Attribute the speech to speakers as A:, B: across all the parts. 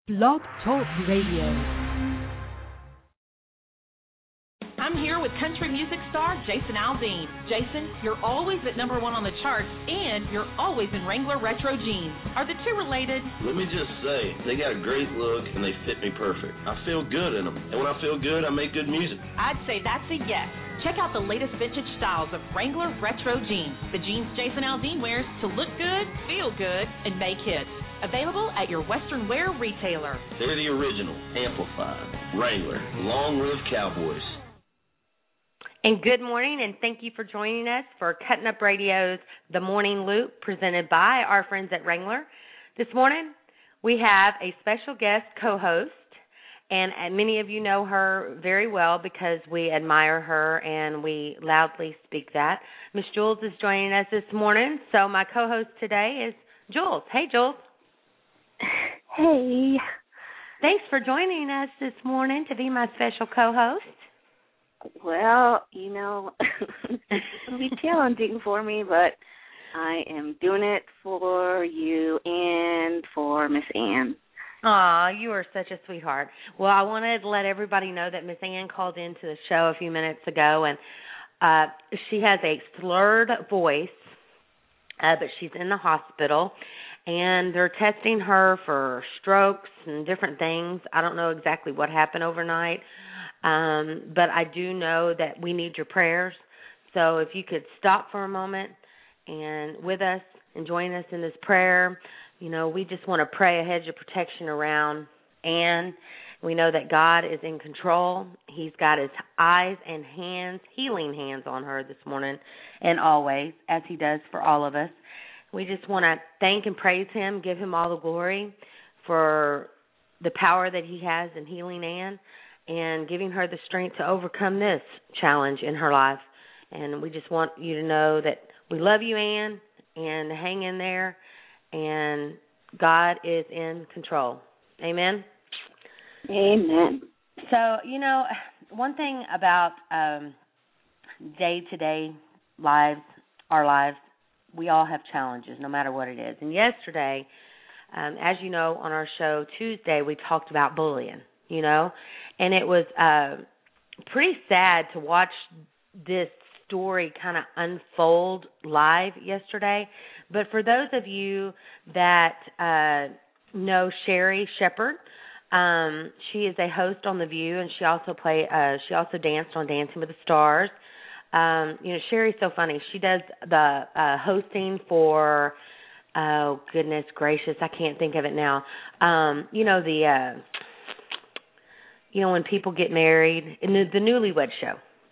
A: Blog Talk Radio.
B: I'm here with country music star Jason Aldean. Jason, you're always at #1 on the charts, and you're always in Wrangler retro jeans. Are the two related?
C: Let me just say, they got a great look, and they fit me perfect. I feel good in them, and when I feel good, I make good music.
B: I'd say that's a yes. Check out the latest vintage styles of Wrangler retro jeans, the jeans Jason Aldean wears to look good, feel good, and make hits. Available at your Western wear retailer.
C: They're the original, amplified, Wrangler, long live Cowboys.
D: And good morning, and thank you for joining us for Cutting Up Radio's The Morning Loop, presented by our friends at Wrangler. This morning, we have a special guest co-host, and many of you know her very well because we admire her and we loudly speak that. Miss Jules is joining us this morning, so my co-host today is Jules. Hey, Jules.
E: Hey.
D: Thanks for joining us this morning to be my special co-host.
E: Well, you know, it'll be challenging for me, but I am doing it for you and for Miss Ann.
D: Aw, you are such a sweetheart. Well, I wanted to let everybody know that Miss Ann called into the show a few minutes ago, and she has a slurred voice, but she's in the hospital, and they're testing her for strokes and different things. I don't know exactly what happened overnight, but I do know that we need your prayers. So if you could stop for a moment and with us and join us in this prayer. You know, we just want to pray a hedge of protection around Ann. We know that God is in control. He's got his eyes and hands, healing hands on her this morning and always, as he does for all of us. We just want to thank and praise him, give him all the glory for the power that he has in healing Ann and giving her the strength to overcome this challenge in her life. And we just want you to know that we love you, Ann, and hang in there, and God is in control. Amen?
E: Amen.
D: So, you know, one thing about day-to-day lives, our lives, we all have challenges, no matter what it is. And yesterday, as you know, on our show Tuesday, we talked about bullying, you know, and it was pretty sad to watch this story kind of unfold live yesterday. But for those of you that know Sherri Shepherd, she is a host on The View, and she also danced on Dancing with the Stars. You know, Sherri's so funny. She does the hosting for, oh goodness gracious, I can't think of it now. You know when people get married, in the Newlywed Show.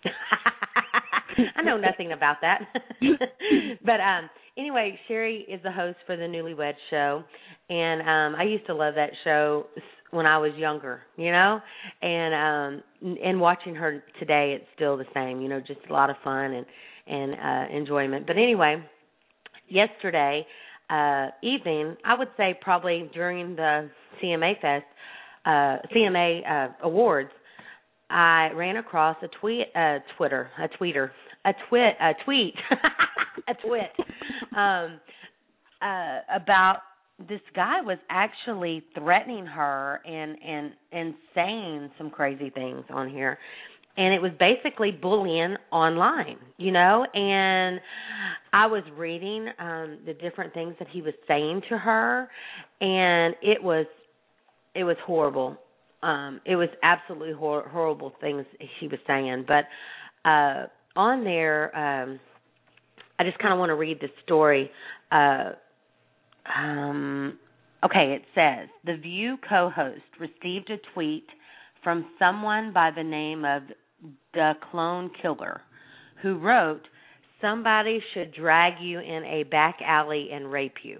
D: I know nothing about that. But anyway, Sherri is the host for the Newlywed Show, and I used to love that show when I was younger, you know, and watching her today, it's still the same, you know, just a lot of fun and enjoyment. But anyway, yesterday evening, I would say probably during the CMA Awards, I ran across a tweet about this guy was actually threatening her and saying some crazy things on here. And it was basically bullying online, you know, and I was reading the different things that he was saying to her, and it was horrible. It was absolutely horrible things he was saying. But on there, I just kind of want to read the story. Okay, it says, The View co-host received a tweet from someone by the name of The Clone Killer, who wrote, "Somebody should drag you in a back alley and rape you."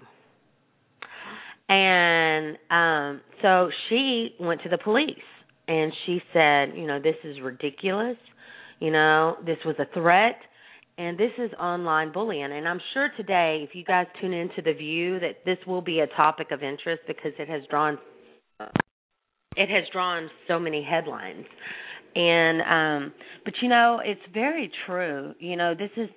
D: And so she went to the police, and she said, you know, this is ridiculous. You know, this was a threat, and this is online bullying. And I'm sure today, if you guys tune into The View, that this will be a topic of interest because it has drawn so many headlines. And but, you know, it's very true. You know, this is,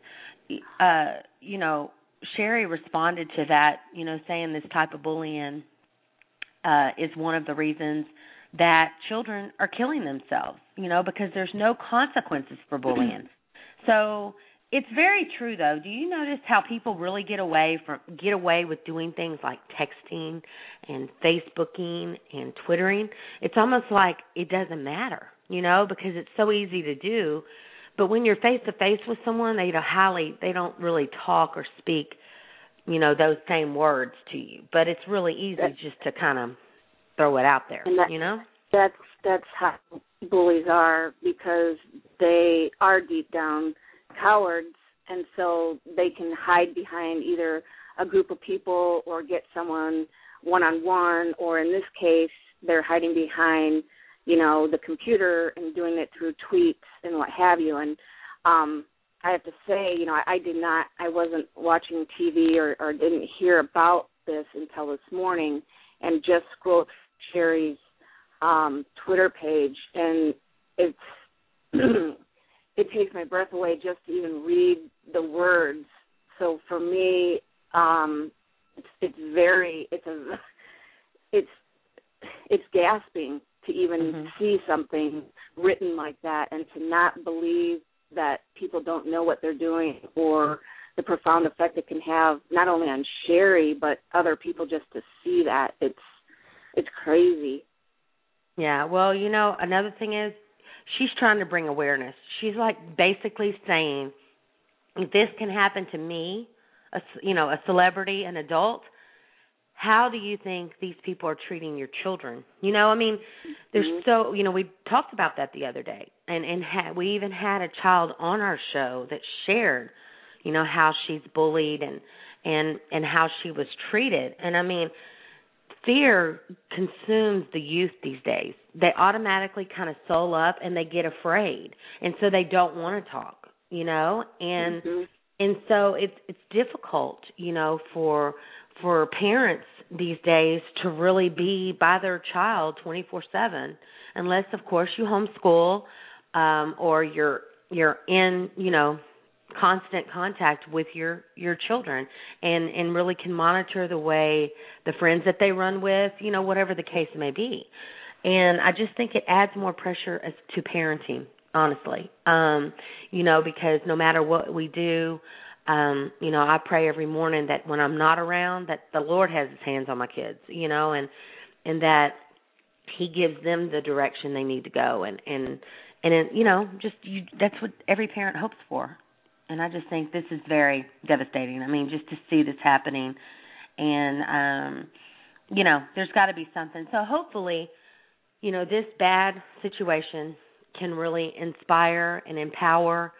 D: you know, Sherri responded to that, you know, saying this type of bullying is one of the reasons that children are killing themselves, because there's no consequences for bullying. So it's very true, though. Do you notice how people really get away with doing things like texting and Facebooking and Twittering? It's almost like it doesn't matter, because it's so easy to do. But when you're face to face with someone, they don't really talk or speak, those same words to you. But it's really easy just to kind of throw it out there,
E: That's how bullies are, because they are deep down cowards, and so they can hide behind either a group of people or get someone one-on-one, or in this case, they're hiding behind, the computer and doing it through tweets and what have you. And I have to say, I wasn't watching TV or didn't hear about this until this morning, and just scrolled Sherry's Twitter page, and it takes my breath away just to even read the words. So for me, it's gasping to even see something written like that, and to not believe that people don't know what they're doing, or the profound effect it can have not only on Sherry but other people, just to see that. It's crazy.
D: Yeah, well, another thing is she's trying to bring awareness. She's like basically saying, if this can happen to me, a celebrity, an adult, how do you think these people are treating your children? There's so, we talked about that the other day, and we even had a child on our show that shared, how she's bullied and how she was treated. And fear consumes the youth these days. They automatically kind of soul up and they get afraid, and so they don't want to talk, and so it's difficult, for parents these days to really be by their child 24/7, unless of course you homeschool, or you're in constant contact with your children, and really can monitor the way the friends that they run with, whatever the case may be. And I just think it adds more pressure to parenting, honestly, because no matter what we do, I pray every morning that when I'm not around, that the Lord has his hands on my kids, and that he gives them the direction they need to go. And that's what every parent hopes for. And I just think this is very devastating. Just to see this happening. And, there's got to be something. So hopefully, this bad situation can really inspire and empower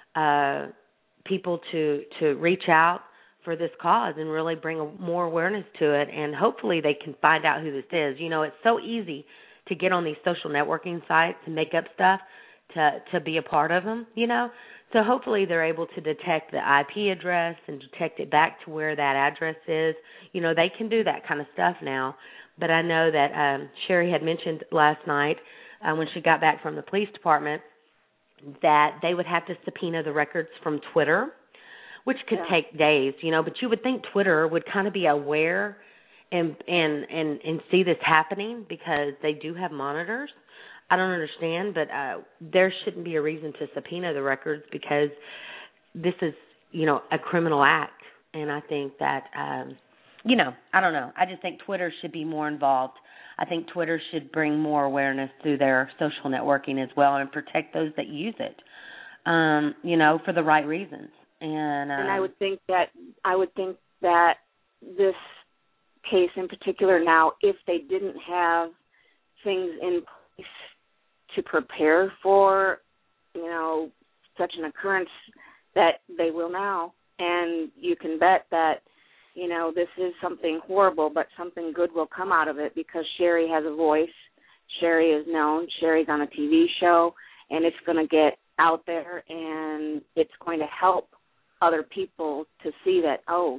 D: people to reach out for this cause and really bring more awareness to it. And hopefully they can find out who this is. It's so easy to get on these social networking sites and make up stuff to be a part of them, So hopefully they're able to detect the IP address and detect it back to where that address is. They can do that kind of stuff now. But I know that Sherry had mentioned last night when she got back from the police department that they would have to subpoena the records from Twitter, which could take days, But you would think Twitter would kind of be aware and see this happening, because they do have monitors. I don't understand, but there shouldn't be a reason to subpoena the records, because this is, a criminal act. And I think that, I don't know. I just think Twitter should be more involved. I think Twitter should bring more awareness through their social networking as well, and protect those that use it, for the right reasons. And
E: I would think that this case in particular now, if they didn't have things in place to prepare for, such an occurrence, that they will now. And you can bet that, this is something horrible, but something good will come out of it, because Sherry has a voice. Sherry is known. Sherry's on a TV show, and it's going to get out there, and it's going to help other people to see that,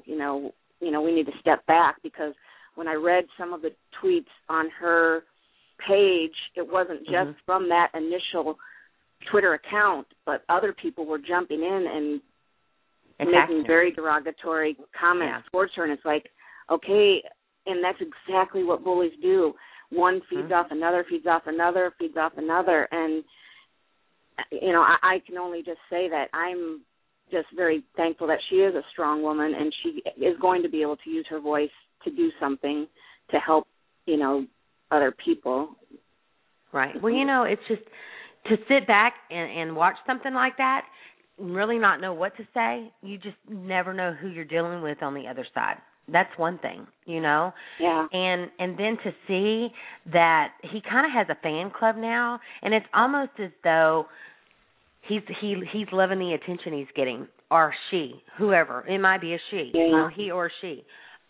E: we need to step back. Because when I read some of the tweets on her page, it wasn't just from that initial Twitter account, but other people were jumping in and making very derogatory comments towards her. And it's like, okay, and that's exactly what bullies do. One feeds off another, feeds off another, feeds off another, and I can only just say that I'm just very thankful that she is a strong woman, and she is going to be able to use her voice to do something to help, other people.
D: Right. Well, it's just to sit back and watch something like that and really not know what to say. You just never know who you're dealing with on the other side. That's one thing,
E: Yeah.
D: And then to see that he kind of has a fan club now, and it's almost as though he's loving the attention he's getting, or she, whoever. It might be a she, he or she.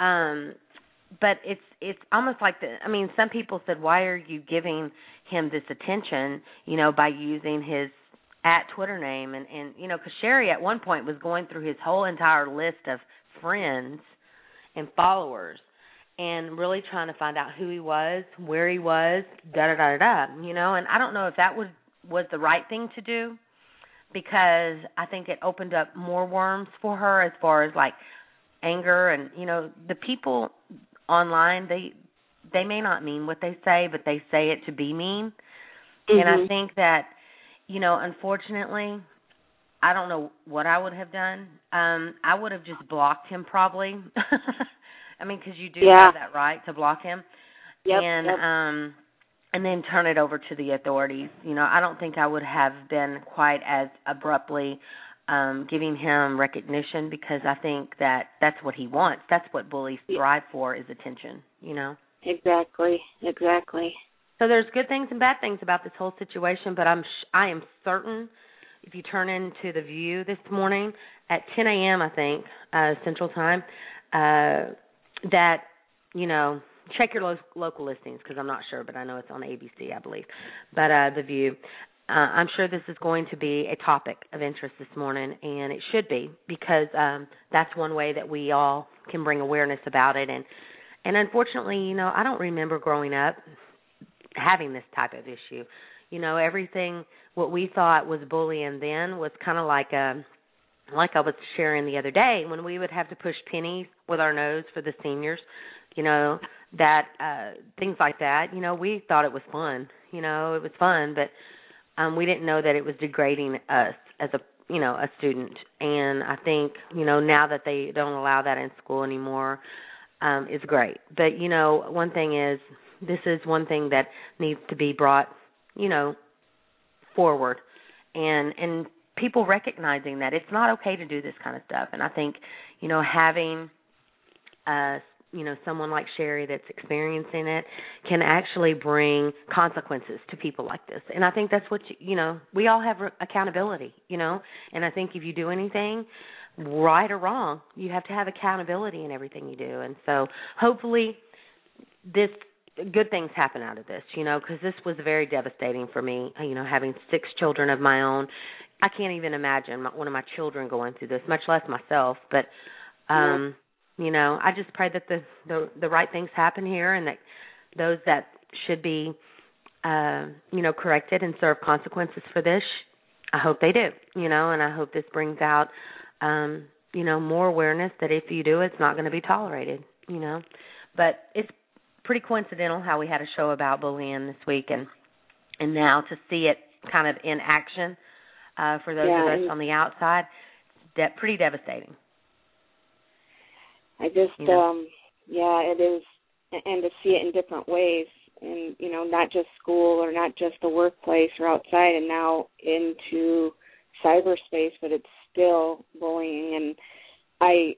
D: But it's almost like some people said, why are you giving him this attention, by using his @Twitter name, and because Sherry at one point was going through his whole entire list of friends and followers and really trying to find out who he was, where he was, da-da-da-da-da, and I don't know if that was the right thing to do, because I think it opened up more worms for her as far as, like, anger and, the people online, they may not mean what they say, but they say it to be mean. Mm-hmm. And I think that, unfortunately, I don't know what I would have done. I would have just blocked him probably. Because you do have that right to block him.
E: Yep,
D: and then turn it over to the authorities. I don't think I would have been quite as abruptly giving him recognition, because I think that that's what he wants. That's what bullies strive for, is attention,
E: Exactly.
D: So there's good things and bad things about this whole situation, but I am certain, if you turn into The View this morning at 10 a.m., I think, Central Time, that, check your local listings, because I'm not sure, but I know it's on ABC, I believe. But The View, I'm sure this is going to be a topic of interest this morning, and it should be, because that's one way that we all can bring awareness about it. And unfortunately, I don't remember growing up having this type of issue. Everything, what we thought was bullying then was kind of like I was sharing the other day, when we would have to push pennies with our nose for the seniors, that things like that. We thought it was fun. It was fun, but we didn't know that it was degrading us as a student. And I think, now that they don't allow that in school anymore, it's great. But, one thing is, this is one thing that needs to be brought, forward, and people recognizing that it's not okay to do this kind of stuff. And I think, having someone like Sherry that's experiencing it can actually bring consequences to people like this. And I think that's what, we all have accountability, and I think if you do anything, right or wrong, you have to have accountability in everything you do. And so hopefully good things happen out of this, because this was very devastating for me, having 6 children of my own. I can't even imagine one of my children going through this, much less myself. But, I just pray that the right things happen here, and that those that should be, corrected and serve consequences for this, I hope they do, and I hope this brings out, more awareness that if you do, it's not going to be tolerated, But it's pretty coincidental how we had a show about bullying this week, and now to see it kind of in action for those of us on the outside, pretty devastating.
E: I just, it is, and to see it in different ways, and, not just school or not just the workplace or outside, and now into cyberspace, but it's still bullying. And I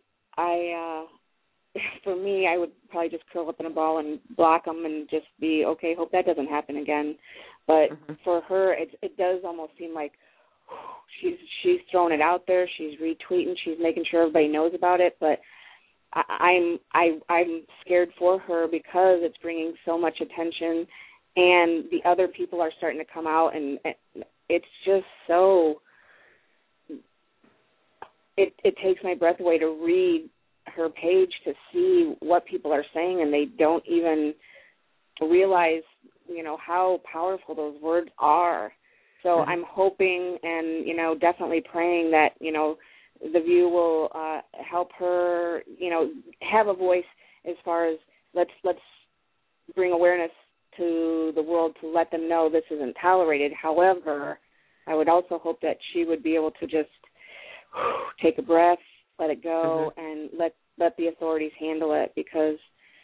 E: for me, I would probably just curl up in a ball and block them and just be, okay, hope that doesn't happen again. But for her, it does almost seem like she's throwing it out there, she's retweeting, she's making sure everybody knows about it. But I'm scared for her, because it's bringing so much attention, and the other people are starting to come out, and it's just so. It takes my breath away to read her page, to see what people are saying, and they don't even realize, how powerful those words are. So I'm hoping and, definitely praying that, The View will help her, have a voice as far as let's bring awareness to the world to let them know this isn't tolerated. However, I would also hope that she would be able to just take a breath, let it go, and let the authorities handle it, because,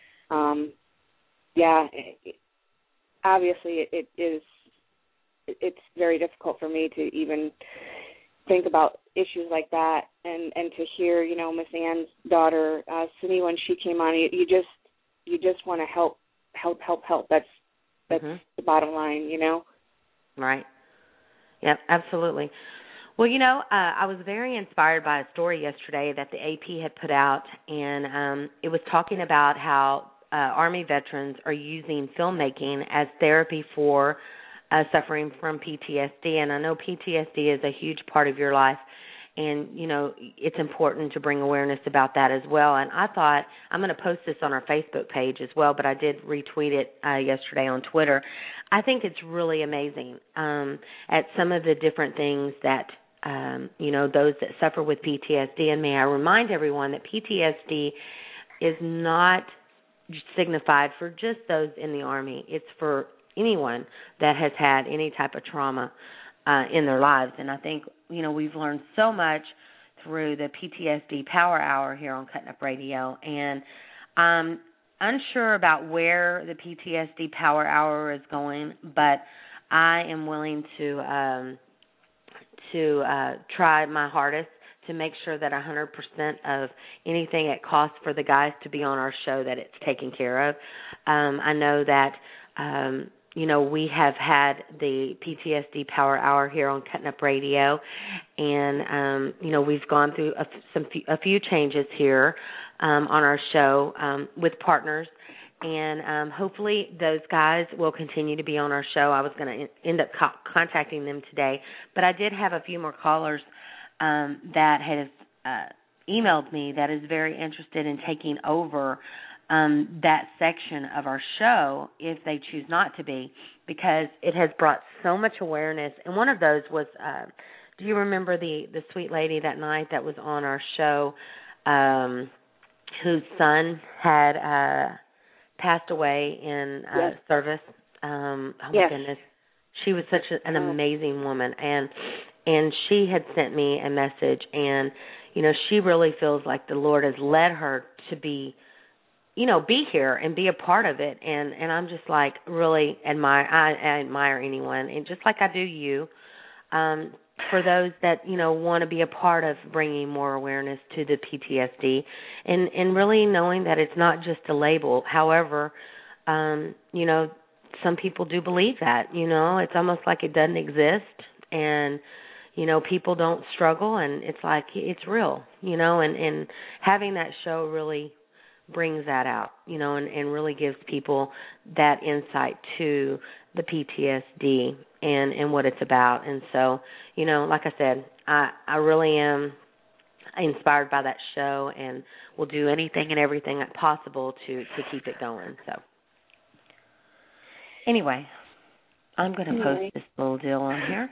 E: obviously it's very difficult for me to even think about issues like that, and to hear, Miss Ann's daughter, Sydney, when she came on, you just want to help. That's the bottom line,
D: Right. Yep, absolutely. Well, I was very inspired by a story yesterday that the AP had put out, and it was talking about how Army veterans are using filmmaking as therapy for suffering from PTSD. And I know PTSD is a huge part of your life, and, it's important to bring awareness about that as well. And I thought, I'm going to post this on our Facebook page as well, but I did retweet it yesterday on Twitter. I think it's really amazing at some of the different things that, those that suffer with PTSD. And may I remind everyone that PTSD is not signified for just those in the Army. It's for anyone that has had any type of trauma in their lives. And I think, we've learned so much through the PTSD Power Hour here on Cutting Up Radio. And I'm unsure about where the PTSD Power Hour is going, but I am willing to try my hardest to make sure that 100% of anything it costs for the guys to be on our show, that it's taken care of. I know that, we have had the PTSD Power Hour here on Cutting Up Radio, and, we've gone through a few changes here on our show with partners, and hopefully those guys will continue to be on our show. I was going to end up contacting them today, but I did have a few more callers that have emailed me that is very interested in taking over that section of our show if they choose not to be, because it has brought so much awareness. And one of those was, do you remember the sweet lady that night that was on our show whose son had passed away in service? Oh, my goodness. She was such an amazing woman, and she had sent me a message, and, she really feels like the Lord has led her to be here and be a part of it, and I'm just like really I admire anyone, and just like I do you, for those that, want to be a part of bringing more awareness to the PTSD, and really knowing that it's not just a label. However, some people do believe that, it's almost like it doesn't exist, and, people don't struggle, and it's like it's real, and having that show really brings that out, and really gives people that insight to the PTSD and what it's about. And so, like I said, I really am inspired by that show, and will do anything and everything possible to keep it going. So anyway, I'm going to post this little deal on here.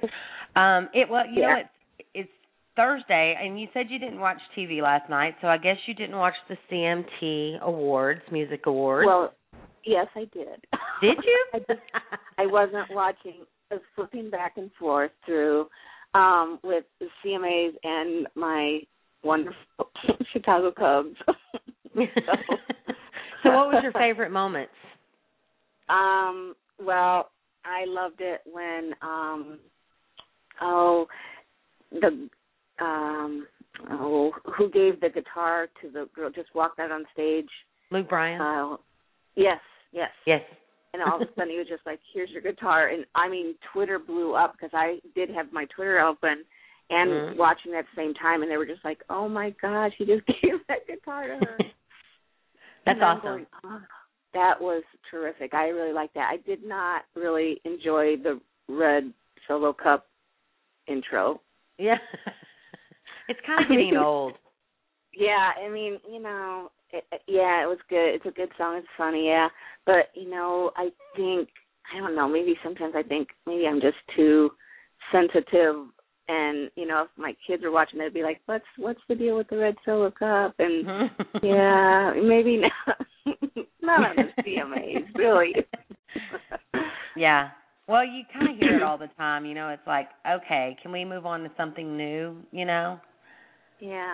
D: It's Thursday, and you said you didn't watch TV last night, so I guess you didn't watch the CMT Awards, Music Awards.
E: Well, yes, I did.
D: Did you?
E: I wasn't watching. I was flipping back and forth through with the CMAs and my wonderful Chicago Cubs.
D: So what was your favorite moments?
E: Well, I loved it when who gave the guitar to the girl, just walked out on stage?
D: Luke Bryan?
E: Yes. And all of a sudden he was just like, here's your guitar. And, I mean, Twitter blew up because I did have my Twitter open and watching at the same time, and they were just like, oh, my gosh, he just gave that guitar to her.
D: That's awesome.
E: Going, that was terrific. I really liked that. I did not really enjoy the Red Solo Cup intro.
D: Yeah. It's kind of getting old.
E: Yeah, I mean, it was good. It's a good song. It's funny, yeah. But, I think, I don't know, maybe sometimes I think maybe I'm just too sensitive And, you know, if my kids are watching, they'd be like, what's the deal with the red Solo Cup? And, yeah, maybe not on the CMAs, really.
D: Yeah. Well, you kind of hear it all the time. You know, it's like, okay, can we move on to something new, you know?
E: Yeah.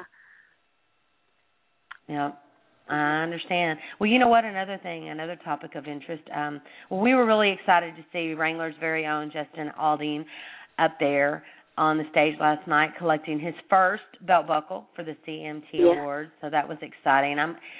D: Yeah. I understand. Well, you know what? Another topic of interest. We were really excited to see Wrangler's very own Justin Aldine up there on the stage last night collecting his first belt buckle for the CMT Awards. So that was exciting.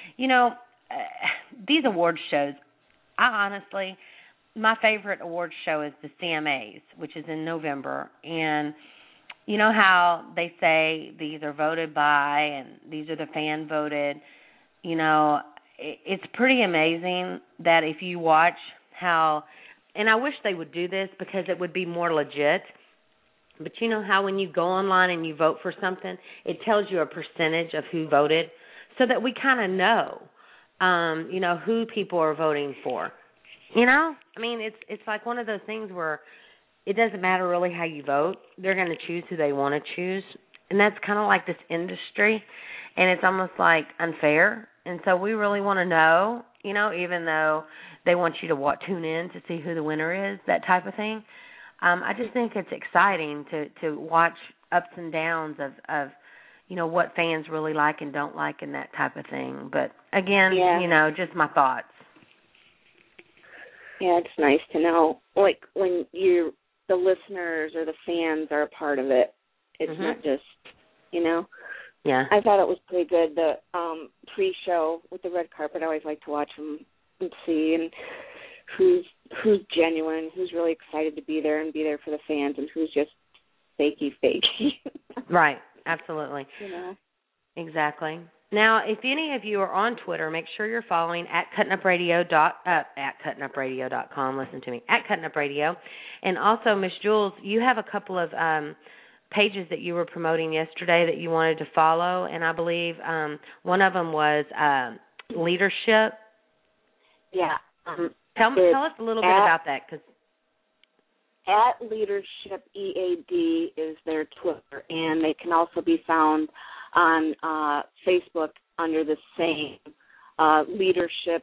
D: These award shows, honestly, my favorite award show is the CMAs, which is in November. And you know how they say these are voted by and these are the fan voted. You know, it's pretty amazing that if you watch how, and I wish they would do this because it would be more legit, but you know how when you go online and you vote for something, it tells you a percentage of who voted so that we kind of know, who people are voting for. You know? I mean, it's like one of those things where it doesn't matter really how you vote. They're going to choose who they want to choose. And that's kind of like this industry, and it's almost like unfair. And so we really want to know, you know, even though they want you to tune in to see who the winner is, that type of thing. I just think it's exciting to watch ups and downs of what fans really like and don't like and that type of thing. But, again, just my thoughts.
E: Yeah, it's nice to know, like, when the listeners or the fans are a part of it. It's not just,
D: Yeah.
E: I thought it was pretty good. The pre-show with the red carpet, I always like to watch them and see and who's genuine, who's really excited to be there and be there for the fans, and who's just fakey.
D: Right. Absolutely. Exactly. Now, if any of you are on Twitter, make sure you're following at cuttingupradio.com. Listen to me, at cuttingupradio. And also, Miss Jules, you have a couple of pages that you were promoting yesterday that you wanted to follow, and I believe one of them was leadership.
E: Yeah.
D: Tell us a little bit about that. Cause
E: at Leadership EAD is their Twitter, and they can also be found on Facebook under the same Leadership,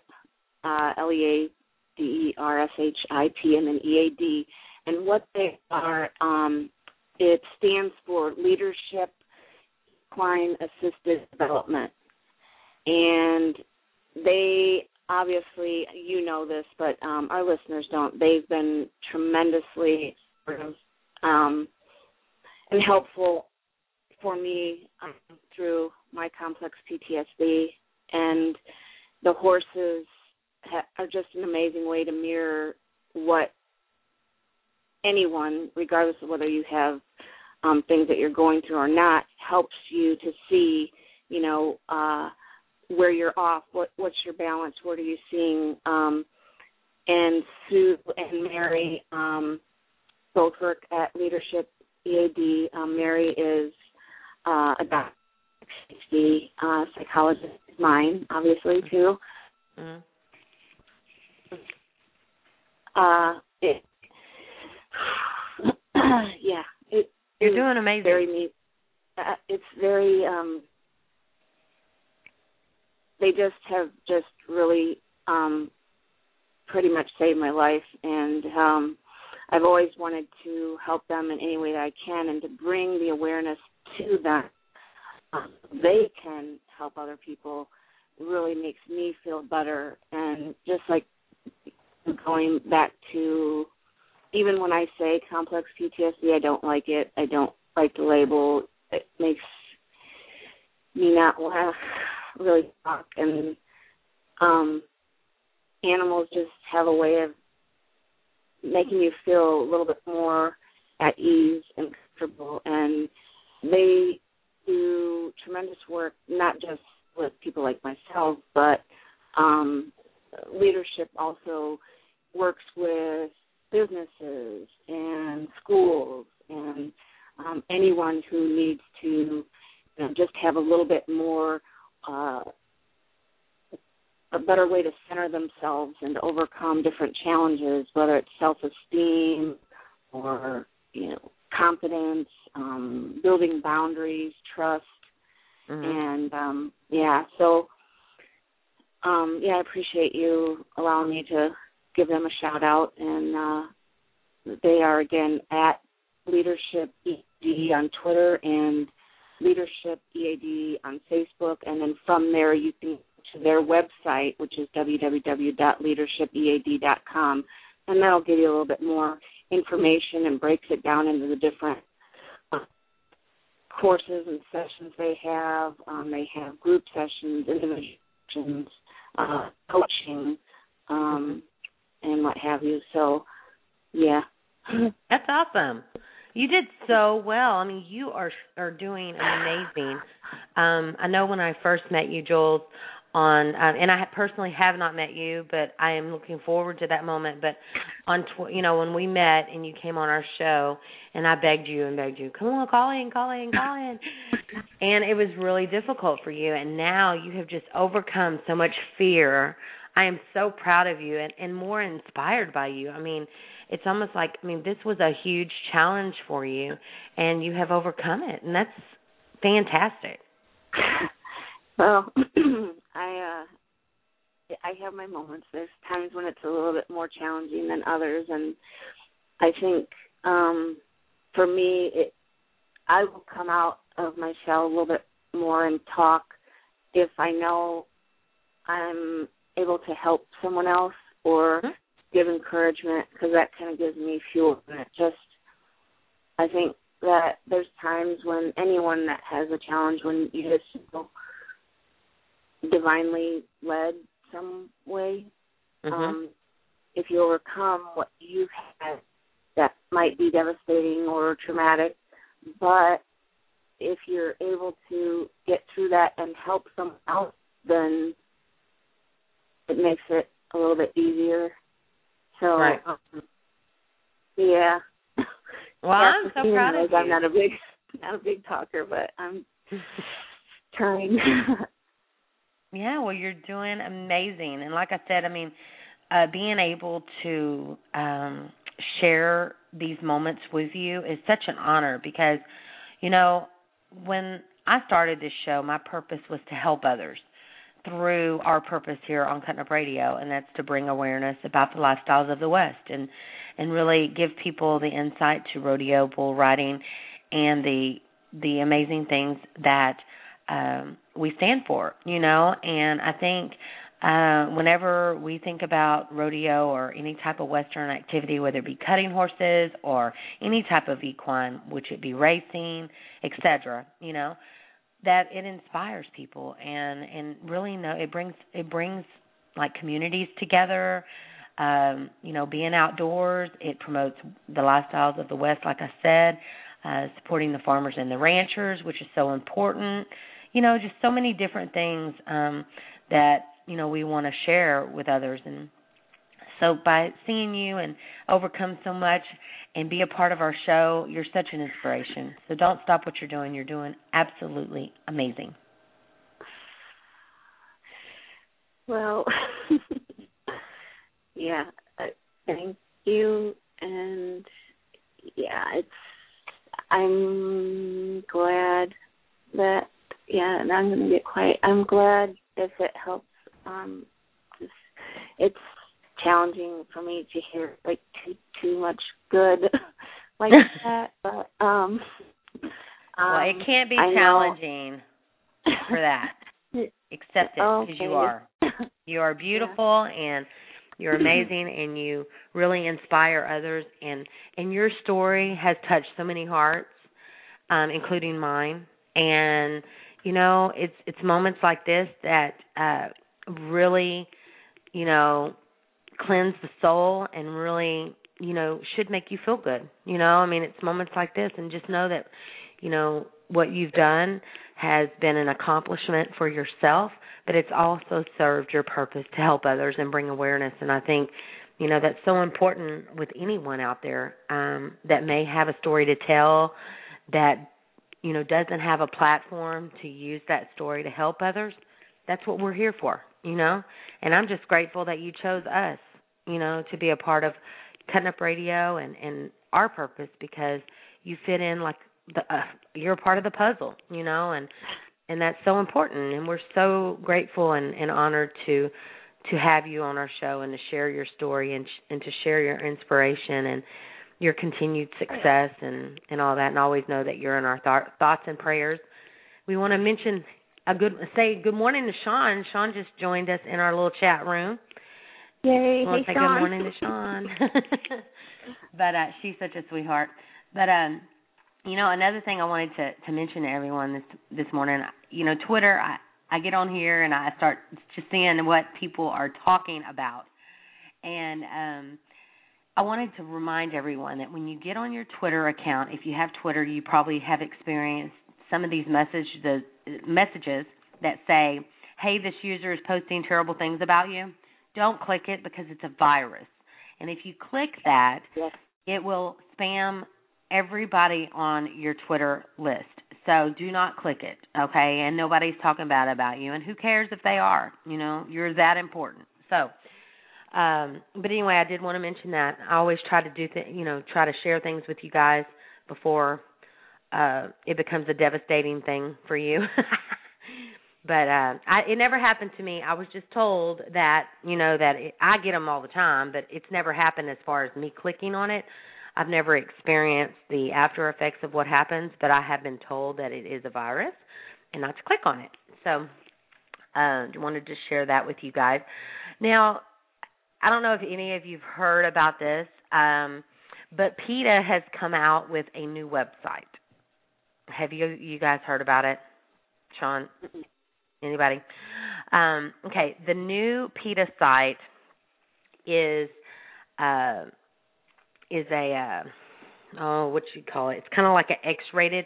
E: LEADERSHIP, and then EAD. And what they are, it stands for Leadership Equine Assisted Development. And they, obviously, you know this, but our listeners don't. They've been tremendously supportive and helpful for me through my complex PTSD, and the horses are just an amazing way to mirror what anyone, regardless of whether you have things that you're going through or not, helps you to see, where you're off, what's your balance, what are you seeing, and Sue and Mary both work at Leadership EAD. Mary is a doctor, PhD, psychologist is mine, obviously, too.
D: Mm-hmm. You're doing amazing.
E: Very neat. It's very, they just have just really pretty much saved my life, and I've always wanted to help them in any way that I can and to bring the awareness to them. They can help other people really makes me feel better. And just like going back to, even when I say complex PTSD, I don't like it. I don't like the label. It makes me not want to really talk. And animals just have a way of making you feel a little bit more at ease and comfortable. And they do tremendous work, not just with people like myself, but Leadership also works with businesses and schools and anyone who needs to just have a little bit more, a better way to center themselves and to overcome different challenges, whether it's self-esteem or, confidence, building boundaries, trust, and so I appreciate you allowing me to give them a shout out, and they are again at Leadership EAD on Twitter and Leadership EAD on Facebook, and then from there you can go to their website, which is www.leadershipead.com, and that'll give you a little bit more information and breaks it down into the different courses and sessions they have. They have group sessions, individual sessions, coaching, and what have you. So, yeah.
D: That's awesome. You did so well. I mean, you are doing amazing. I know when I first met you, Jules, and I personally have not met you, but I am looking forward to that moment. But when we met and you came on our show, and I begged you, come on, call in, and it was really difficult for you. And now you have just overcome so much fear. I am so proud of you and more inspired by you. I mean, it's almost like, this was a huge challenge for you, and you have overcome it, and that's fantastic.
E: Well, I have my moments. There's times when it's a little bit more challenging than others, and I think for me, I will come out of my shell a little bit more and talk if I know I'm able to help someone else or give encouragement, because that kind of gives me fuel. And I think that there's times when anyone that has a challenge, when you just feel divinely led some way, if you overcome what you had that might be devastating or traumatic, but if you're able to get through that and help someone else, then it makes it a little bit easier. So,
D: right.
E: Yeah.
D: Well, I'm so proud of you.
E: I'm not a big talker, but I'm trying.
D: Yeah, well, you're doing amazing. And like I said, being able to share these moments with you is such an honor because, when I started this show, my purpose was to help others through our purpose here on Cutting Up Radio, and that's to bring awareness about the lifestyles of the West and really give people the insight to rodeo, bull riding, and the amazing things that we stand for, And I think whenever we think about rodeo or any type of Western activity, whether it be cutting horses or any type of equine, which it be racing, etc., that it inspires people and really it brings like communities together. Being outdoors, it promotes the lifestyles of the West, like I said, supporting the farmers and the ranchers, which is so important. Just so many different things that we want to share with others. And so by seeing you and overcome so much and be a part of our show, you're such an inspiration. So don't stop what you're doing. You're doing absolutely amazing.
E: Well, yeah, thank you. And, yeah, I'm glad that, and I'm going to get quiet. I'm glad if it helps. It's challenging for me to hear too much good like that, but
D: well, it can't be challenging for that. Accept it because you are. You are beautiful and you're amazing, and you really inspire others. And your story has touched so many hearts, including mine. And it's moments like this that really, cleanse the soul and really, should make you feel good. It's moments like this, and just know that, what you've done has been an accomplishment for yourself, but it's also served your purpose to help others and bring awareness. And I think, that's so important with anyone out there that may have a story to tell that, doesn't have a platform to use that story to help others. That's what we're here for, And I'm just grateful that you chose us, to be a part of Cutting Up Radio and our purpose, because, you fit in like you're a part of the puzzle, you know, and that's so important. And we're so grateful and honored to have you on our show and to share your story and to share your inspiration and your continued success and all that. And always know that you're in our thoughts and prayers. We want to say good morning to Sean. Sean just joined us in our little chat room.
E: Yay!
D: Well,
E: hey,
D: say
E: Sean.
D: Good morning to Sean. But she's such a sweetheart. But you know, another thing I wanted to mention to everyone this morning. You know, Twitter. I get on here and I start just seeing what people are talking about, and I wanted to remind everyone that when you get on your Twitter account, if you have Twitter, you probably have experienced some of these messages that say, hey, this user is posting terrible things about you. Don't click it because it's a virus. And if you click that, it will spam everybody on your Twitter list. So do not click it, okay? And nobody's talking bad about you. And who cares if they are? You know, you're that important. So, but anyway, I did want to mention that. I always try to try to share things with you guys before it becomes a devastating thing for you. But it never happened to me. I was just told that, you know, I get them all the time, but it's never happened as far as me clicking on it. I've never experienced the after effects of what happens, but I have been told that it is a virus and not to click on it. So I wanted to share that with you guys. Now, I don't know if any of you have heard about this, but PETA has come out with a new website. Have you guys heard about it, Sean? Anybody? Okay, the new PETA site is a what you call it? It's kind of like an X-rated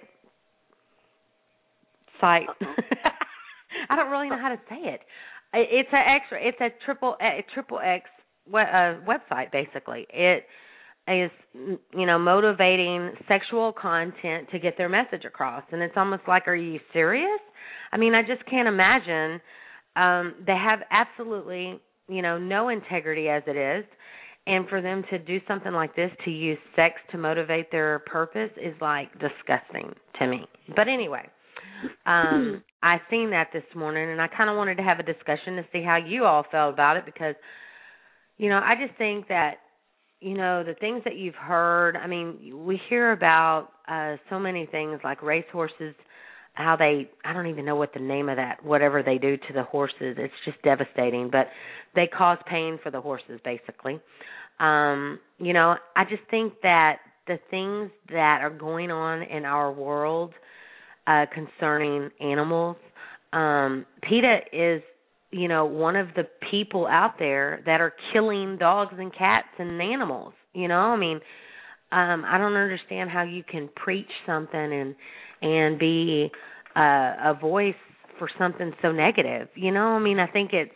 D: site. I don't really know how to say it. It's a triple X website basically. It is, you know, motivating sexual content to get their message across, and it's almost like, are you serious? I mean, I just can't imagine. They have absolutely, you know, no integrity as it is. And for them to do something like this, to use sex to motivate their purpose, is like disgusting to me. But anyway, I seen that this morning, and I kind of wanted to have a discussion to see how you all felt about it because, you know, I just think that, you know, the things that you've heard, I mean, we hear about so many things like racehorses, how I don't even know what the name of that, whatever they do to the horses. It's just devastating, but they cause pain for the horses, basically. You know, I just think that the things that are going on in our world concerning animals, PETA is, you know, one of the people out there that are killing dogs and cats and animals. You know, I mean, I don't understand how you can preach something and be a voice for something so negative. You know, I mean, I think it's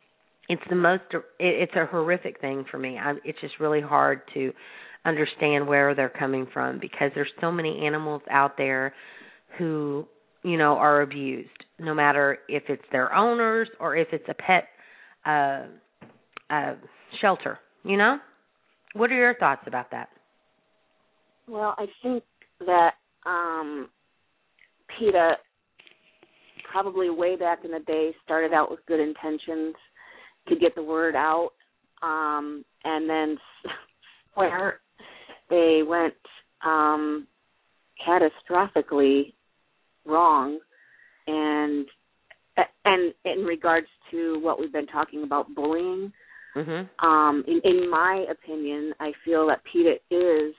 D: a horrific thing for me. It's just really hard to understand where they're coming from because there's so many animals out there who, you know, are abused, no matter if it's their owners or if it's a pet shelter, you know? What are your thoughts about that?
E: Well, I think that PETA probably way back in the day started out with good intentions to get the word out, and then where they went catastrophically wrong, and in regards to what we've been talking about, bullying. Mm-hmm. In my opinion, I feel that PETA is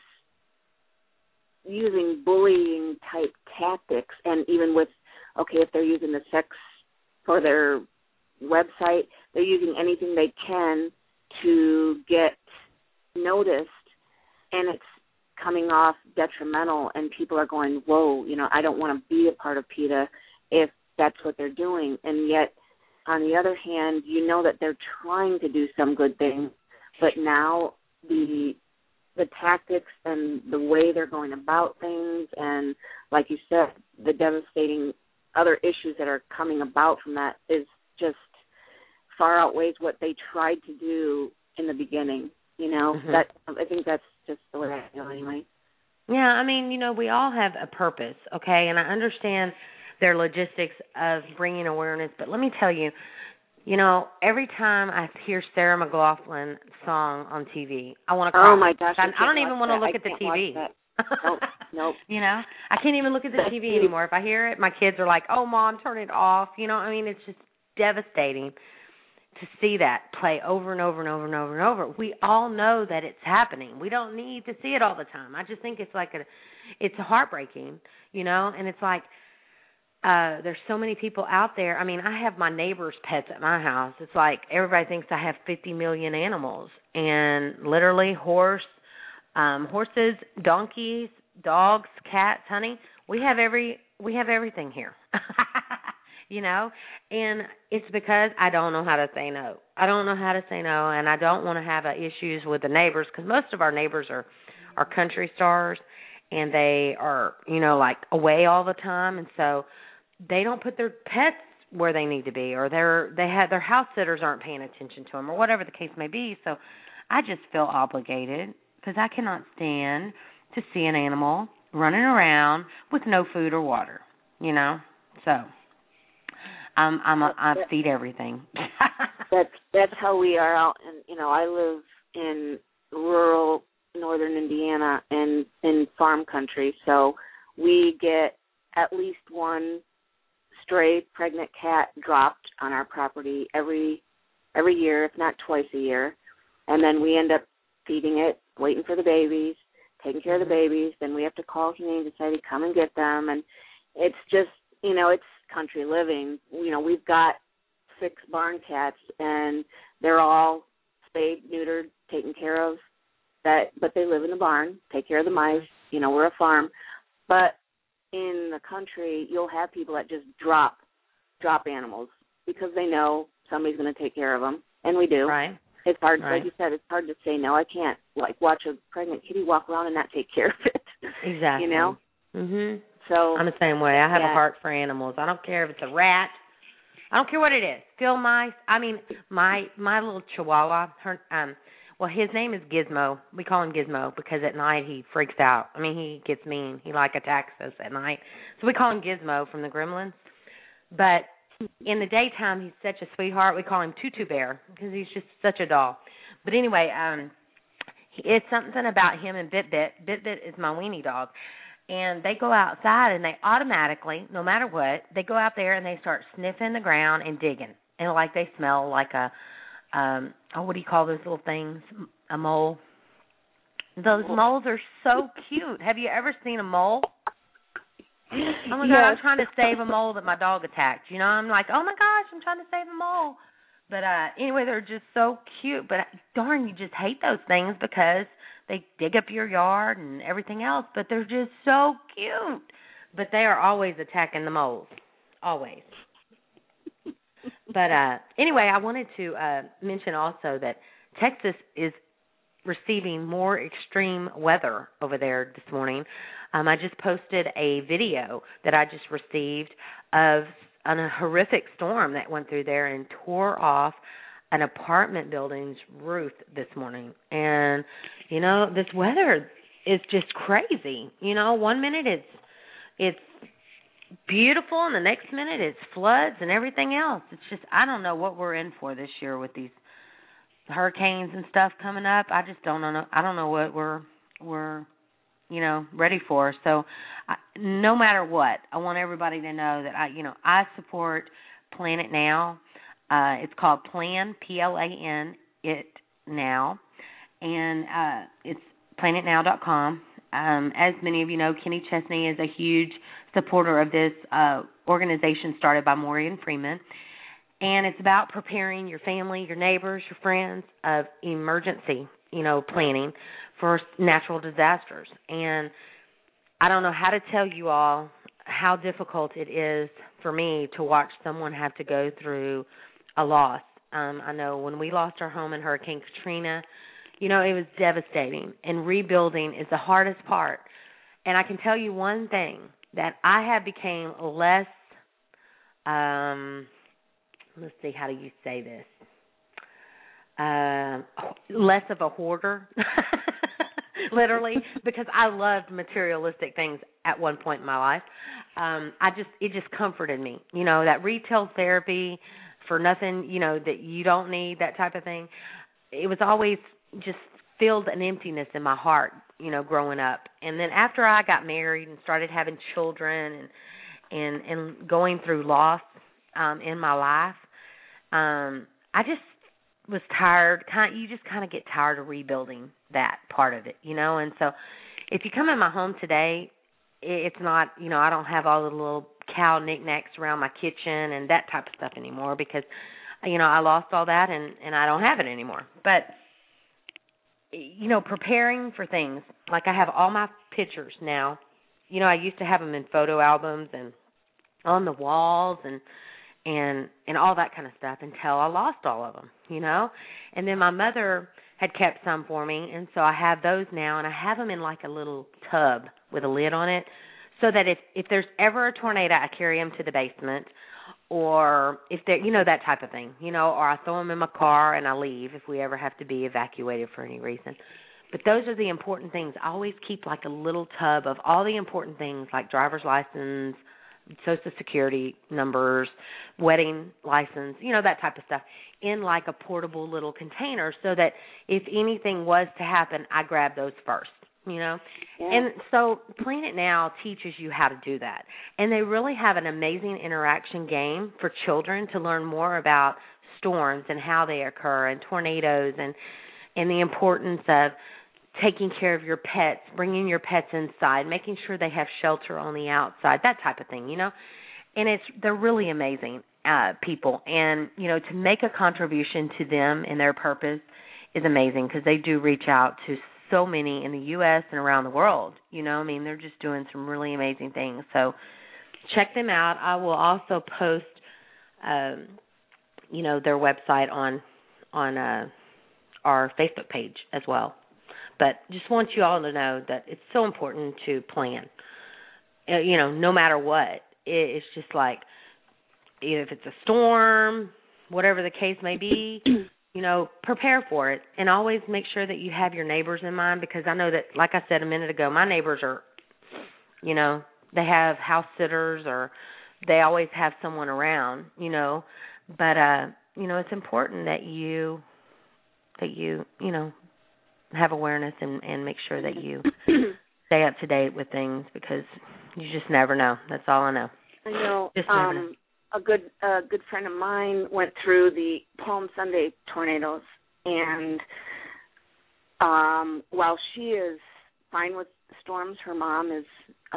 E: using bullying type tactics, and even with, if they're using the sex for their website, they're using anything they can to get noticed, and it's coming off detrimental, and people are going, whoa, I don't want to be a part of PETA if that's what they're doing. And yet, on the other hand, that they're trying to do some good things, but now the tactics and the way they're going about things, and like you said, the devastating other issues that are coming about from that is just far outweighs what they tried to do in the beginning. Mm-hmm. That I think that's just the way I feel anyway.
D: Yeah, I mean, we all have a purpose, okay? And I understand their logistics of bringing awareness, but let me tell you, every time I hear Sarah McLachlan's song on TV, I want to cry.
E: Oh my gosh!
D: I don't even want to look at the TV.
E: Nope.
D: I can't even look at the TV anymore. If I hear it, my kids are like, "Oh, Mom, turn it off." It's just devastating to see that play over and over and over and over and over. We all know that it's happening. We don't need to see it all the time. I just think it's it's heartbreaking, and it's like there's so many people out there. I mean, I have my neighbor's pets at my house. It's like everybody thinks I have 50 million animals, and literally horses, donkeys, dogs, cats, honey. We have everything here. And it's because I don't know how to say no. I don't know how to say no, and I don't want to have issues with the neighbors, because most of our neighbors are country stars, and they are, like away all the time, and so they don't put their pets where they need to be, or their house sitters aren't paying attention to them, or whatever the case may be. So I just feel obligated, because I cannot stand to see an animal running around with no food or water, So I feed everything.
E: That's how we are out. And I live in rural northern Indiana and in farm country, so we get at least one stray pregnant cat dropped on our property every year, if not twice a year, and then we end up feeding it, waiting for the babies, taking care of the babies. Then we have to call Humane Society to come and get them, and it's just it's country living. We've got 6 barn cats, and they're all spayed, neutered, taken care of. But they live in the barn, take care of the mice. We're a farm. But in the country, you'll have people that just drop animals because they know somebody's going to take care of them, and we do.
D: Right.
E: It's hard,
D: right.
E: Like you said, it's hard to say no. I can't watch a pregnant kitty walk around and not take care of it.
D: Exactly. Mhm.
E: So
D: I'm the same way. I have a heart for animals. I don't care if it's a rat. I don't care what it is. Field mice. I mean, my little Chihuahua. His name is Gizmo. We call him Gizmo because at night he freaks out. I mean, he gets mean. He attacks us at night. So we call him Gizmo from the Gremlins. But in the daytime, he's such a sweetheart. We call him Tutu Bear because he's just such a doll. But anyway, it's something about him and Bit-Bit. Bit-Bit is my weenie dog. And they go outside, and they automatically, no matter what, they go out there and they start sniffing the ground and digging. And they smell like a, what do you call those little things? A mole. Those moles are so cute. Have you ever seen a mole? Oh, my God, I'm trying to save a mole that my dog attacked. I'm like, oh, my gosh, I'm trying to save a mole. But anyway, they're just so cute. But darn, you just hate those things because they dig up your yard and everything else. But they're just so cute. But they are always attacking the moles. Always. But anyway, I wanted to mention also that Texas is receiving more extreme weather over there this morning. I just posted a video that I just received of a horrific storm that went through there and tore off an apartment building's roof this morning. And, this weather is just crazy. 1 minute it's beautiful, and the next minute it's floods and everything else. It's just, I don't know what we're in for this year with these hurricanes and stuff coming up. I just don't know. I don't know what we're ready for. So no matter what, I want everybody to know that I support Planet Now. It's called Plan, Plan, it now, and it's planetnow.com. As many of you know, Kenny Chesney is a huge supporter of this organization started by Morgan Freeman, and it's about preparing your family, your neighbors, your friends of emergency, planning for natural disasters. And I don't know how to tell you all how difficult it is for me to watch someone have to go through a loss. I know when we lost our home in Hurricane Katrina, it was devastating, and rebuilding is the hardest part. And I can tell you one thing, that I have became less, let's see, how do you say this? Less of a hoarder. literally, because I loved materialistic things at one point in my life. It just comforted me, that retail therapy for nothing, that you don't need, that type of thing. It was always just filled an emptiness in my heart, growing up. And then after I got married and started having children and going through loss in my life, I just was tired. You just kind of get tired of rebuilding that part of it, And so if you come in my home today, it's not, I don't have all the little cow knickknacks around my kitchen and that type of stuff anymore because, I lost all that and I don't have it anymore. But, preparing for things, like I have all my pictures now. I used to have them in photo albums and on the walls and all that kind of stuff until I lost all of them, And then my mother had kept some for me, and so I have those now, and I have them in like a little tub with a lid on it so that if there's ever a tornado, I carry them to the basement, or if they're, that type of thing, or I throw them in my car and I leave if we ever have to be evacuated for any reason. But those are the important things. I always keep like a little tub of all the important things like driver's license, Social Security numbers, wedding license, that type of stuff, in like a portable little container so that if anything was to happen, I grab those first, Yeah. And so Plan It Now teaches you how to do that. And they really have an amazing interaction game for children to learn more about storms and how they occur and tornadoes and the importance of taking care of your pets, bringing your pets inside, making sure they have shelter on the outside, that type of thing, And they're really amazing people. And, to make a contribution to them and their purpose is amazing because they do reach out to so many in the U.S. and around the world. They're just doing some really amazing things. So check them out. I will also post, their website on our Facebook page as well. But just want you all to know that it's so important to plan, no matter what. It's just like if it's a storm, whatever the case may be, prepare for it. And always make sure that you have your neighbors in mind because I know that, like I said a minute ago, my neighbors are, they have house sitters or they always have someone around, But, it's important that you have awareness and make sure that you stay up to date with things because you just never know. That's all I know.
E: I know.
D: Just never know.
E: A good friend of mine went through the Palm Sunday tornadoes, and while she is fine with storms, her mom is.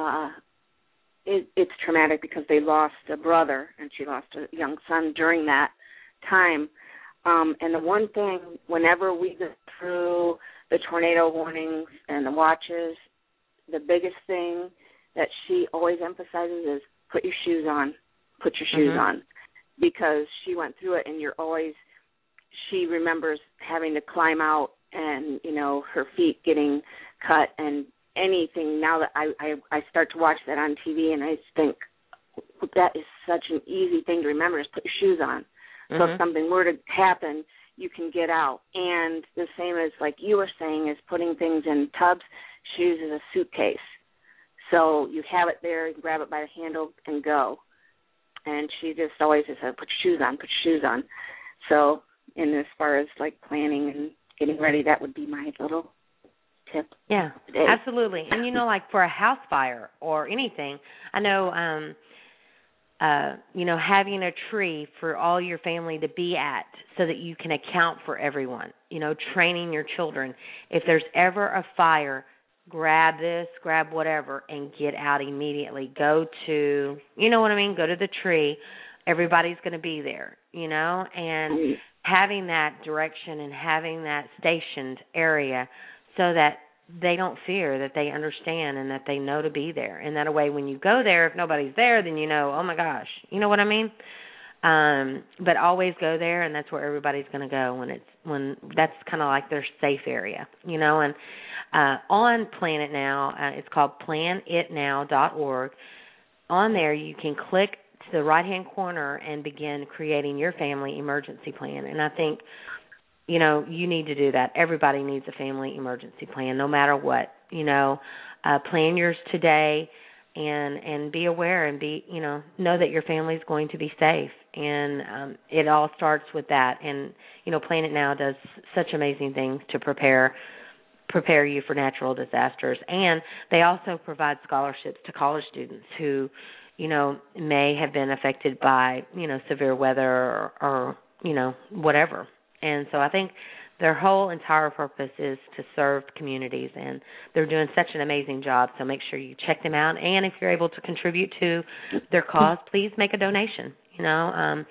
E: It's traumatic because they lost a brother and she lost a young son during that time. And the one thing, whenever we go through the tornado warnings and the watches, the biggest thing that she always emphasizes is put your shoes on. Put your shoes on. Because she went through it and she remembers having to climb out and, her feet getting cut and anything. Now that I start to watch that on TV and I think that is such an easy thing to remember is put your shoes on. So if something were to happen, you can get out. And the same as like you were saying is putting things in tubs, shoes is a suitcase. So you have it there, you grab it by the handle and go. And she just always said, put your shoes on, put your shoes on. So and as far as like planning and getting ready, that would be my little tip.
D: Yeah, today. Absolutely. And, like for a house fire or anything, I know having a tree for all your family to be at so that you can account for everyone, training your children. If there's ever a fire, grab this, grab whatever, and get out immediately. Go to, go to the tree. Everybody's going to be there, and having that direction and having that stationed area so that they don't fear, that they understand and that they know to be there. And that way when you go there, if nobody's there, then oh my gosh, you know what I mean? But always go there, and that's where everybody's going to go when that's kind of like their safe area, and on Plan It Now, it's called planitnow.org. On there you can click to the right-hand corner and begin creating your family emergency plan. And I think, you need to do that. Everybody needs a family emergency plan, no matter what. Plan yours today, and be aware, and know that your family's going to be safe. And it all starts with that. And Plan It Now does such amazing things to prepare you for natural disasters. And they also provide scholarships to college students who may have been affected by severe weather or whatever. And so I think their whole entire purpose is to serve communities, and they're doing such an amazing job. So make sure you check them out, and if you're able to contribute to their cause, please make a donation. $1,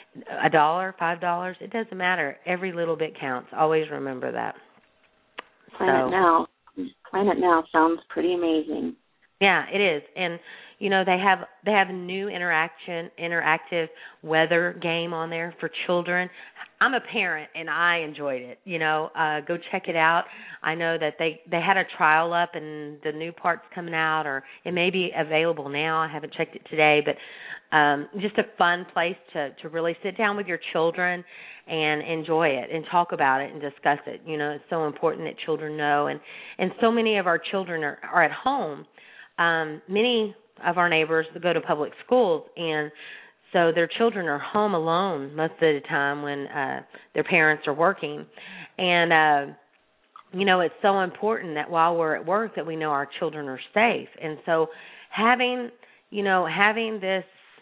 D: $5, it doesn't matter. Every little bit counts. Always remember that.
E: Plan It Now sounds pretty amazing.
D: Yeah, it is. And they have a new interactive weather game on there for children. I'm a parent and I enjoyed it. Go check it out. I know that they had a trial up and the new part's coming out, or it may be available now. I haven't checked it today, but just a fun place to really sit down with your children and enjoy it and talk about it and discuss it. It's so important that children know, and so many of our children are at home. Many of our neighbors go to public schools, and so their children are home alone most of the time when their parents are working. And, it's so important that while we're at work that we know our children are safe. And so having this,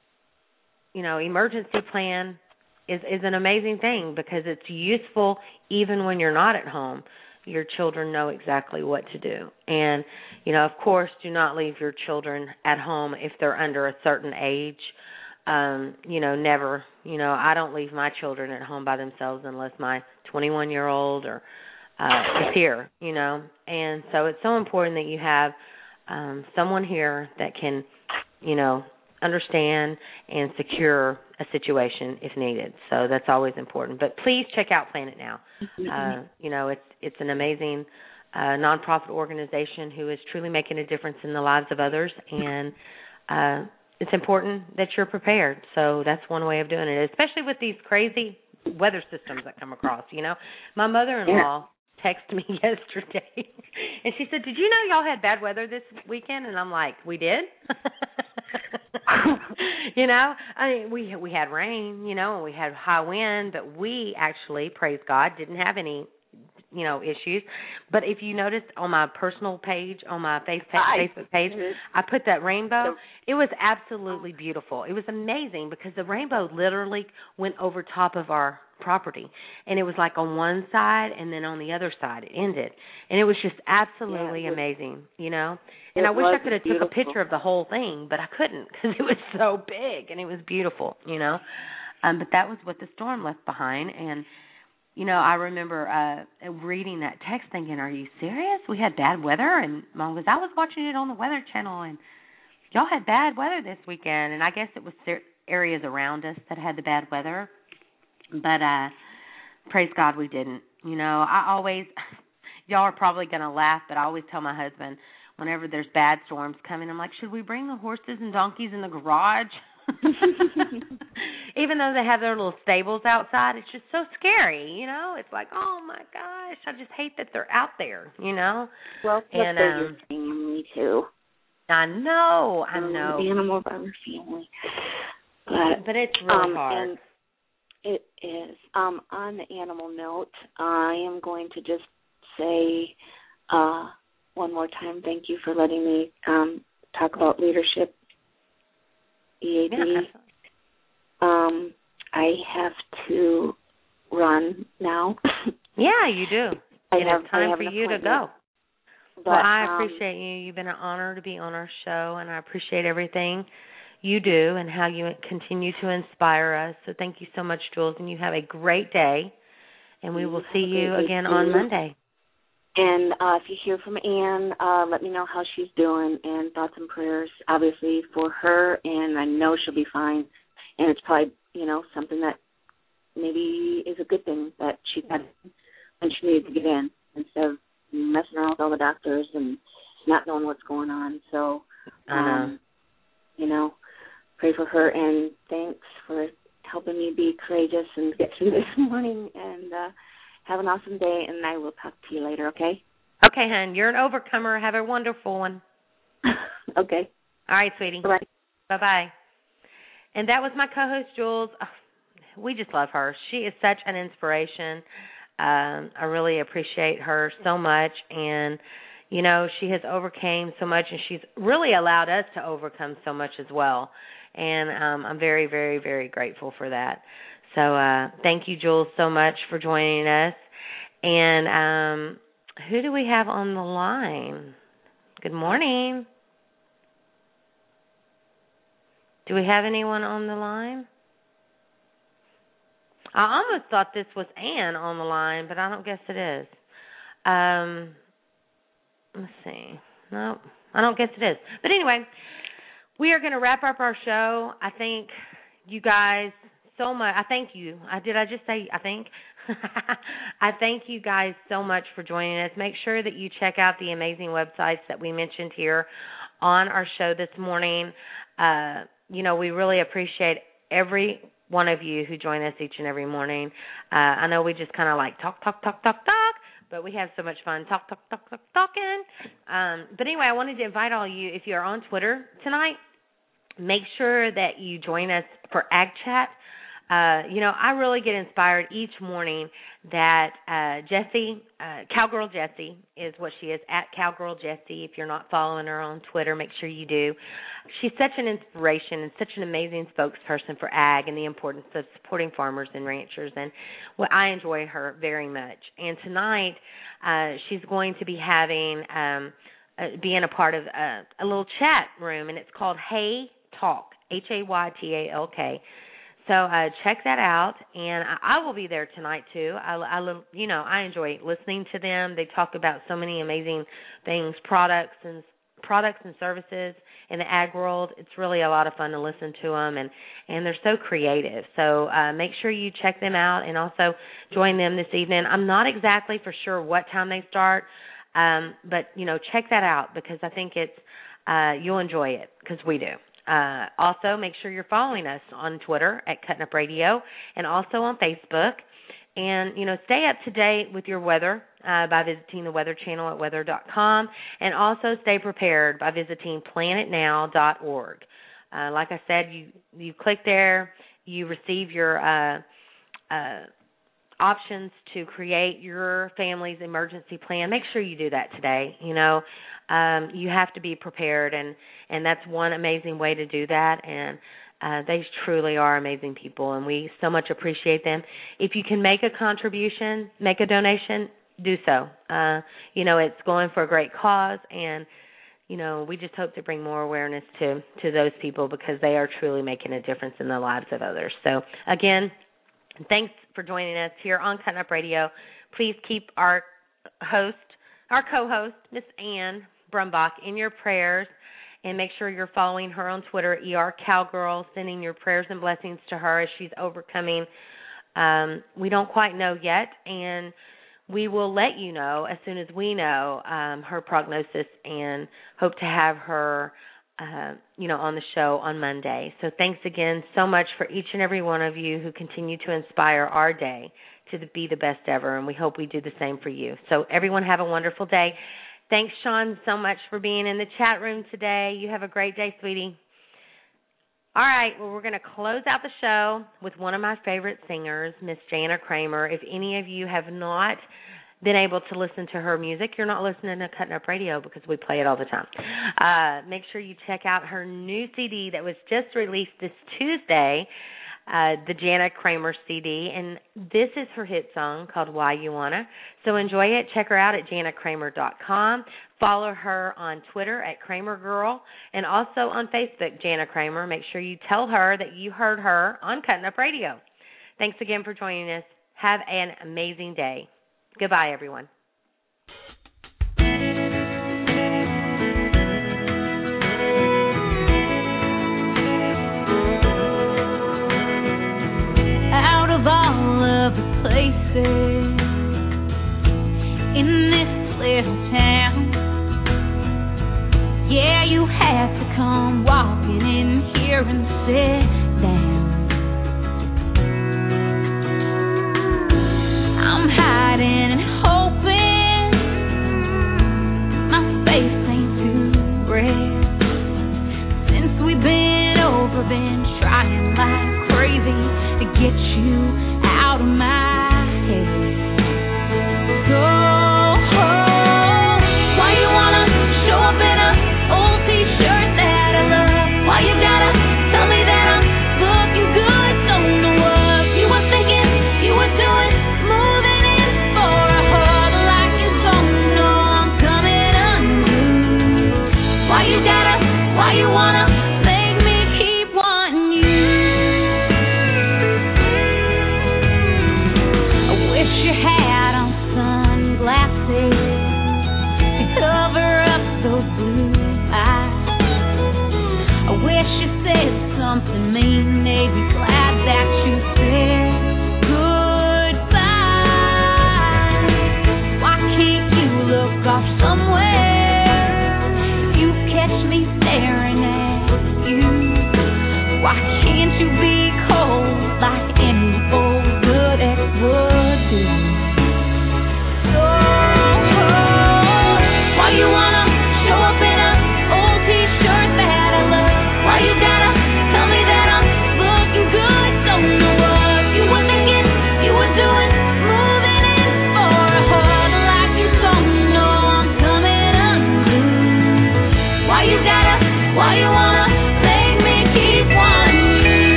D: emergency plan is an amazing thing, because it's useful even when you're not at home. Your children know exactly what to do. And, of course, do not leave your children at home if they're under a certain age. Never, I don't leave my children at home by themselves unless my 21-year-old is here, And so it's so important that you have someone here that can, understand and secure a situation if needed. So that's always important. But please check out Plan It Now. It's an amazing nonprofit organization who is truly making a difference in the lives of others, and it's important that you're prepared. So that's one way of doing it, especially with these crazy weather systems that come across. My mother-in-law texted me yesterday, and she said, "Did you know y'all had bad weather this weekend?" And I'm like, "We did." We had rain, and we had high wind, but we actually, praise God, didn't have any issues. But if you noticed on my personal page, on my Facebook page, I put that rainbow. It was absolutely beautiful. It was amazing because the rainbow literally went over top of our property, and it was like on one side, and then on the other side it ended, and it was just absolutely amazing, And I wish I could have took a picture of the whole thing, but I couldn't because it was so big and it was beautiful, But that was what the storm left behind, and I remember reading that text thinking, "Are you serious? We had bad weather?" And Mom goes, "I was watching it on the Weather Channel, and y'all had bad weather this weekend." And I guess it was areas around us that had the bad weather. But praise God we didn't. I always, y'all are probably going to laugh, but I always tell my husband whenever there's bad storms coming, I'm like, "Should we bring the horses and donkeys in the garage?" Even though they have their little stables outside, it's just so scary, It's like, oh my gosh, I just hate that they're out there,
E: Well, that's your family too.
D: I know.
E: The animals are your family.
D: But it's really hard.
E: And it is. On the animal note, I am going to just say one more time, thank you for letting me talk about leadership, EAD.
D: Yeah,
E: I have to run now.
D: Yeah, you do. It's time for you to go.
E: But,
D: well, I appreciate you. You've been an honor to be on our show, and I appreciate everything you do and how you continue to inspire us. So thank you so much, Jules, and you have a great day, and we will see you again on Monday.
E: And if you hear from Ann, let me know how she's doing, and thoughts and prayers, obviously, for her, and I know she'll be fine. And it's probably, something that maybe is a good thing that she got when she needed to get in instead of messing around with all the doctors and not knowing what's going on. So, pray for her, and thanks for helping me be courageous and get through this morning. And Have an awesome day, and I will talk to you later, okay?
D: Okay, hon. You're an overcomer. Have a wonderful one.
E: Okay.
D: All right, sweetie.
E: Bye.
D: Bye-bye. And that was my co-host, Jules. Oh, we just love her. She is such an inspiration. I really appreciate her so much. And, you know, she has overcame so much, and she's really allowed us to overcome so much as well. And I'm very, very, very grateful for that. So thank you, Jules, so much for joining us. And who do we have on the line? Good morning. Do we have anyone on the line? I almost thought this was Ann on the line, but I don't guess it is. Let's see. No, I don't guess it is. But anyway, we are going to wrap up our show. I thank you guys so much. I thank you. Did I just say I think? I thank you guys so much for joining us. Make sure that you check out the amazing websites that we mentioned here on our show this morning. You know, we really appreciate every one of you who join us each and every morning. I know we just kind of like talk, but we have so much fun talking. But anyway, I wanted to invite all you, if you're on Twitter tonight, make sure that you join us for Ag Chat. You know, I really get inspired each morning that Jessie, Cowgirl Jessie is what she is, at Cowgirl Jessie. If you're not following her on Twitter, make sure you do. She's such an inspiration and such an amazing spokesperson for ag and the importance of supporting farmers and ranchers. And well, I enjoy her very much. And tonight she's going to be having, being a part of a little chat room, and it's called Hay Talk, HAYTALK. So check that out, and I will be there tonight too. I enjoy listening to them. They talk about so many amazing things, products and services in the ag world. It's really a lot of fun to listen to them, and they're so creative. So make sure you check them out and also join them this evening. I'm not exactly for sure what time they start, but check that out because I think you'll enjoy it because we do. Also, make sure you're following us on Twitter at Cutting Up Radio and also on Facebook. And, stay up to date with your weather by visiting the Weather Channel at weather.com, and also stay prepared by visiting planetnow.org. Like I said, you click there, you receive your options to create your family's emergency plan. Make sure you do that today. You have to be prepared, and that's one amazing way to do that. And they truly are amazing people, and we so much appreciate them. If you can make a contribution, make a donation, do so. It's going for a great cause, and we just hope to bring more awareness to those people because they are truly making a difference in the lives of others. So again, thanks for joining us here on Cutting Up Radio. Please keep our co-host, Miss Ann Brumbach, in your prayers, and make sure you're following her on Twitter, ER Cowgirl, sending your prayers and blessings to her as she's overcoming. We don't quite know yet, and we will let you know as soon as we know her prognosis, and hope to have her on the show on Monday. So thanks again so much for each and every one of you who continue to inspire our day to be the best ever, and we hope we do the same for you. So everyone have a wonderful day. Thanks, Sean, so much for being in the chat room today. You have a great day, sweetie. All right, well, we're going to close out the show with one of my favorite singers, Miss Jana Kramer. If any of you have not been able to listen to her music, you're not listening to Cutting Up Radio because we play it all the time. Make sure you check out her new CD that was just released this Tuesday, the Jana Kramer CD, and this is her hit song called Why You Wanna. So enjoy it. Check her out at janacramer.com. Follow her on Twitter at Kramer Girl, and also on Facebook, Jana Kramer. Make sure you tell her that you heard her on Cutting Up Radio. Thanks again for joining us. Have an amazing day. Goodbye, everyone.
A: Out of all of the places in this little town, yeah, you have to come walking in here and sit down. I'm hiding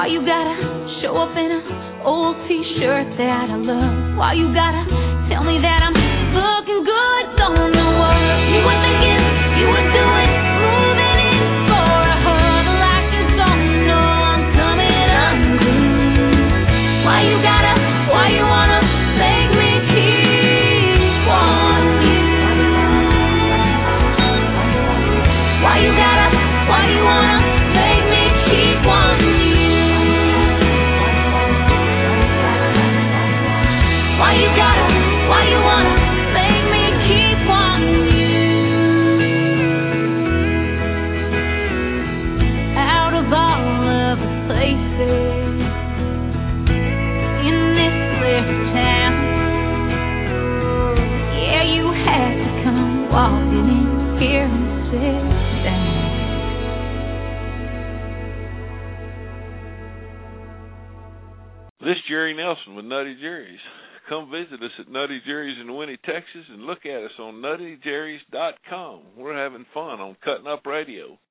A: Why you gotta show up in an old t-shirt that I love? Why you gotta tell me that I'm looking good? Don't know what you were thinking, you were doing, moving in for a hug like you don't know I'm coming unglued. Why you wanna make me keep wanting you? Why you wanna make me keep wanting you? Why you wanna make me keep wanting you? Out of all of the places in this little town, yeah, you had to come walking in here and sit down.
F: This is Jerry Nelson with Nutty Jerry's. Come visit us at Nutty Jerry's in Winnie, Texas, and look at us on nuttyjerry's.com. We're having fun on Cutting Up Radio.